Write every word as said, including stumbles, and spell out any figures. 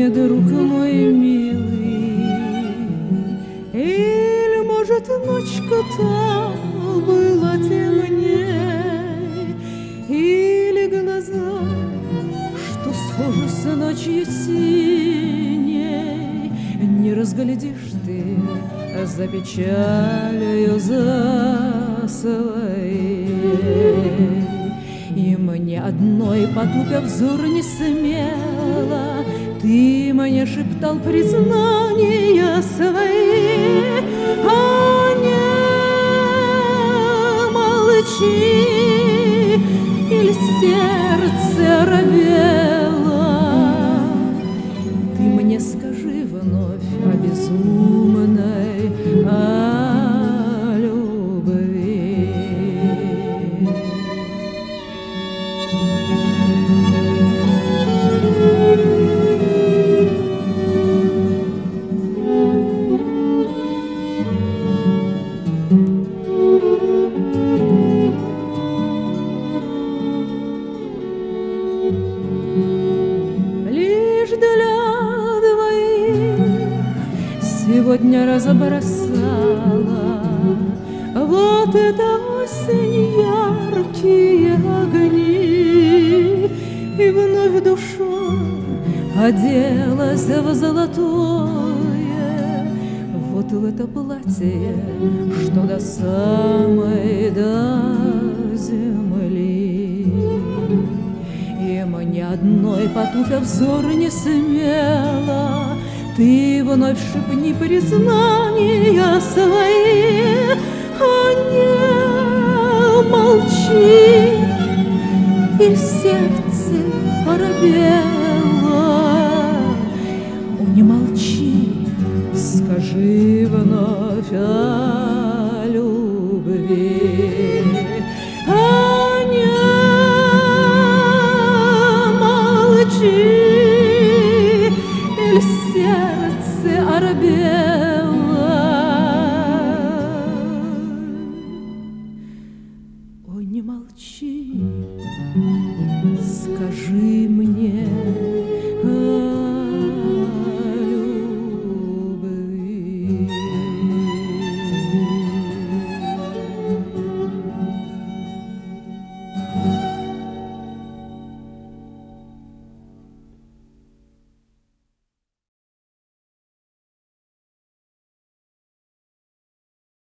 мне, друг мой милый. Или, может, ночка-то была темней, или глаза, что схожи с ночью синей, не разглядишь ты за печалью, за своей. И мне одной, потупя взор, не смела ты мне шептал признания свои. А не молчи, или сердце робело. Ты мне скажи вновь о безумной, о любви. Лишь для двоих сегодня разбросала вот эта осень яркие огни, и вновь душа оделась в золотое, вот в это платье, что до самой до земли. И мне одной, потупя взор, не смела ты вновь шепни признания свои. А не молчи, и сердце оробело. О, не молчи, скажи вновь о любви. А не молчи, или сердце оробело.